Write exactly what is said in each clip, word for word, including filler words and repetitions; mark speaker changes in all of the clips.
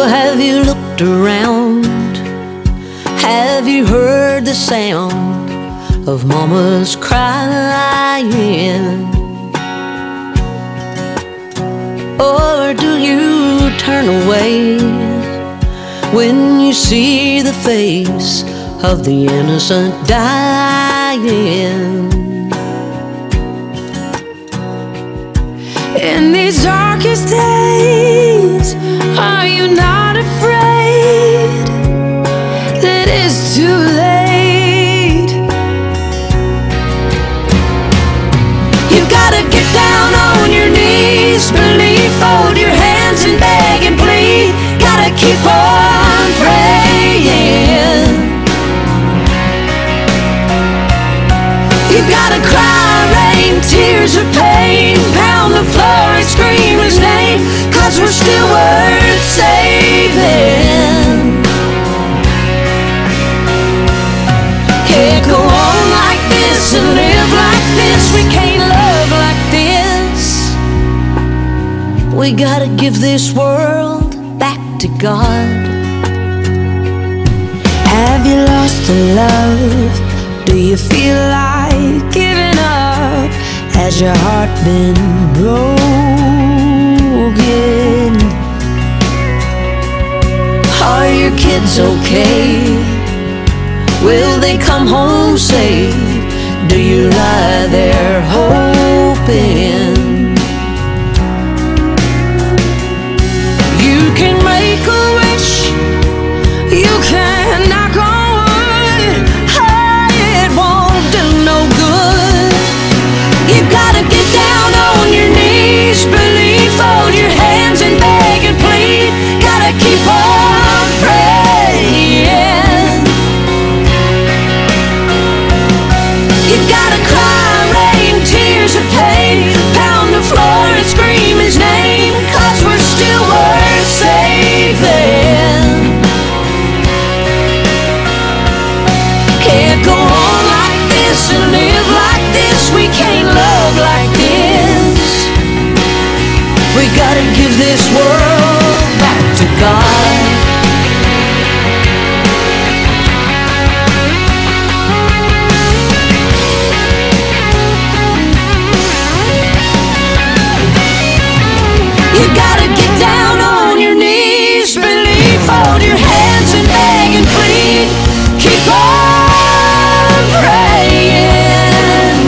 Speaker 1: have you looked around? Have you heard the sound of mama's crying? Or do you turn away when you see the face of the innocent dying? In these darkest days, are you not afraid that it's too late? You've got to get down on your knees, believe, fold your hands and beg and plead. Gotta keep on praying. You've got to cry, rain, tears of pain, pound the floor and scream his name, 'cause we're still worth saving. Can't go on like this and live like this. We can't love like this. We gotta give this world back to God. Have you lost the love? Do you feel like giving up? Has your heart been broken? Are your kids okay? Will they come home safe? Do you lie there hoping? You can make a wish, you can knock on wood, it won't do no good. You've gotta get down on your knees, believe, fold your hands and beg and plead. Gotta keep on praying. You've gotta cry, rain, tears of pain, pound the floor and scream his name, 'cause we're still worth saving. Can't go on like this and live like this. We can't love like this. We gotta give this world back to God. You gotta get down on your knees, believe, fold your hands and beg and plead. Keep on praying.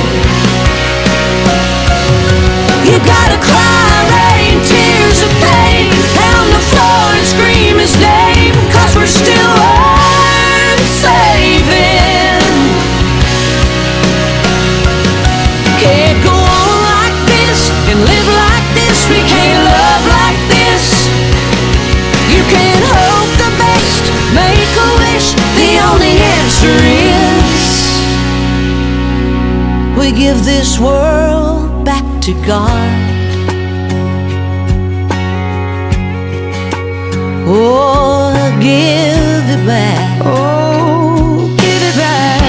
Speaker 1: You gotta cry, rain, tears of pain, pound the floor and scream his name, 'cause we're still worth saving. Can't go on like this and live like this. We can't love like this. You can hope the best, make a wish. The only answer is we give this world back to God. Oh, give it back. Oh, give it back.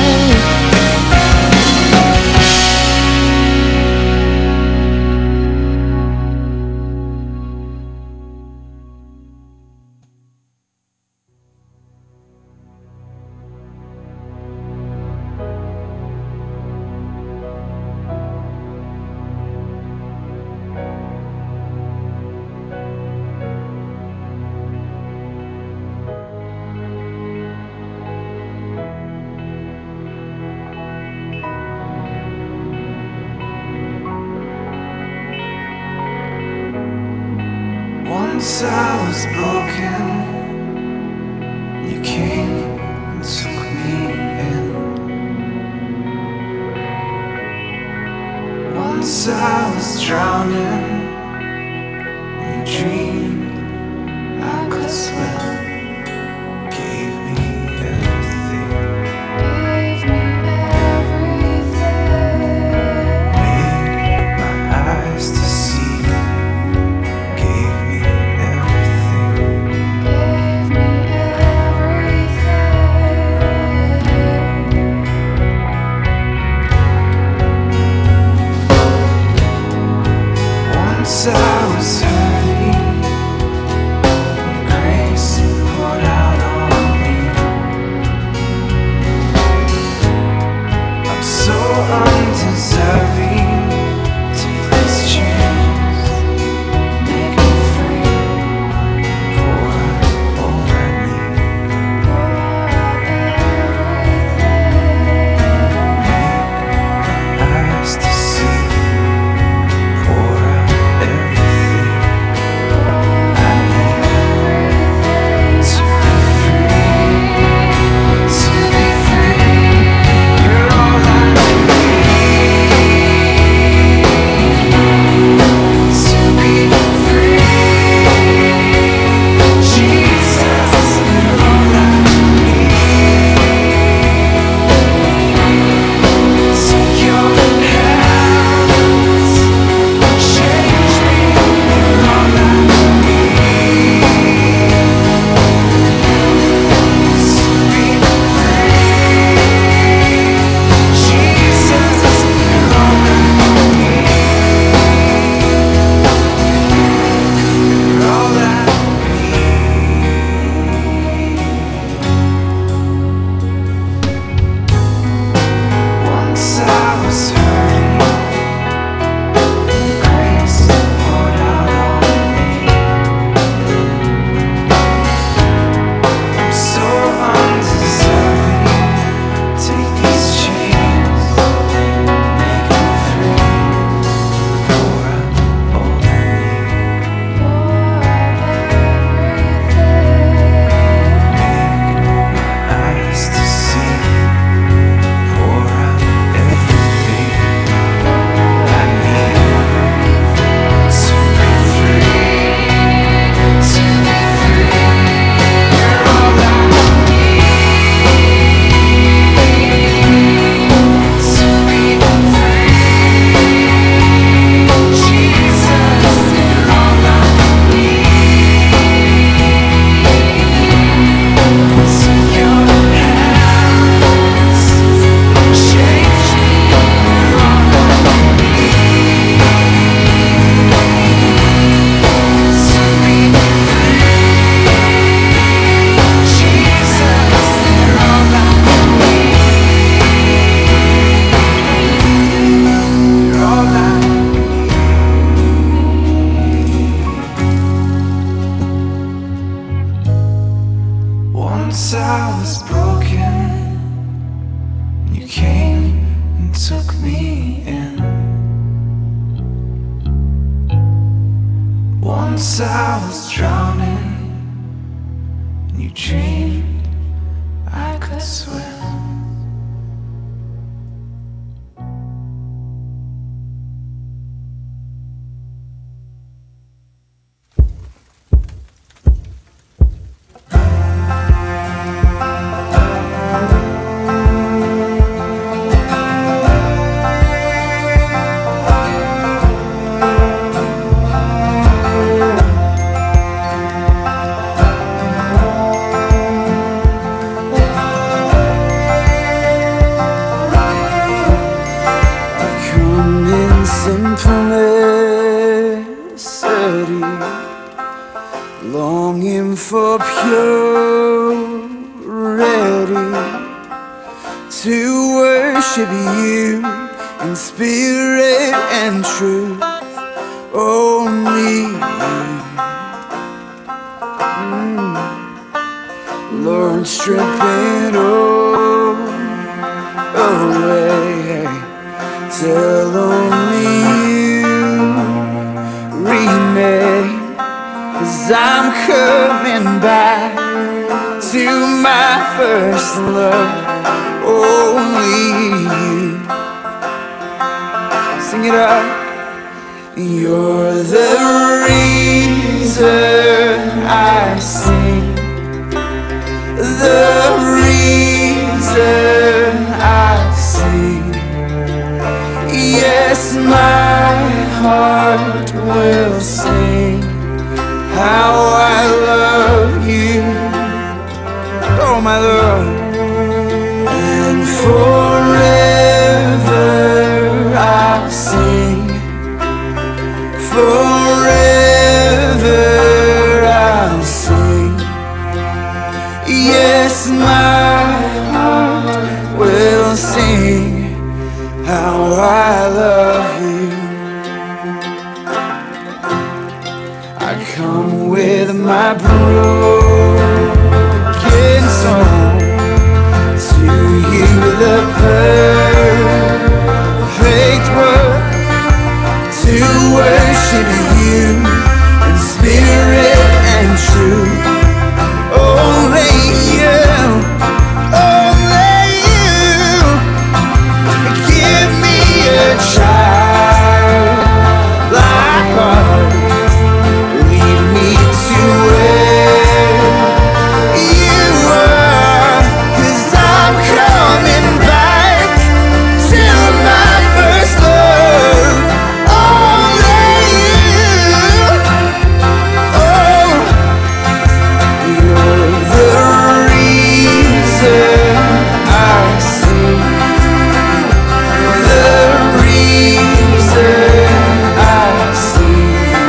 Speaker 2: Once I was broken, you came and took me in. Once I was drowning, you dreamed I could swim. Gave me everything. Gave me everything. Made my eyes to see. Gave me everything. Gave me everything. Once I was hurting, your grace Once I was drowning, and you dreamed I could swim. Simplicity, longing for purity, to worship you in spirit and truth, only you. mm. Lord, strip it all away, till only you remain. 'Cause I'm coming back to my first love, only you. Sing it out. You're the reason I sing, the reason I sing. Yes, my heart will sing how I love you, oh my Lord. And forever I'll sing, forever I'll sing. Yes, my heart will sing how I love you. I come with my broken soul to you, the perfect word, to worship you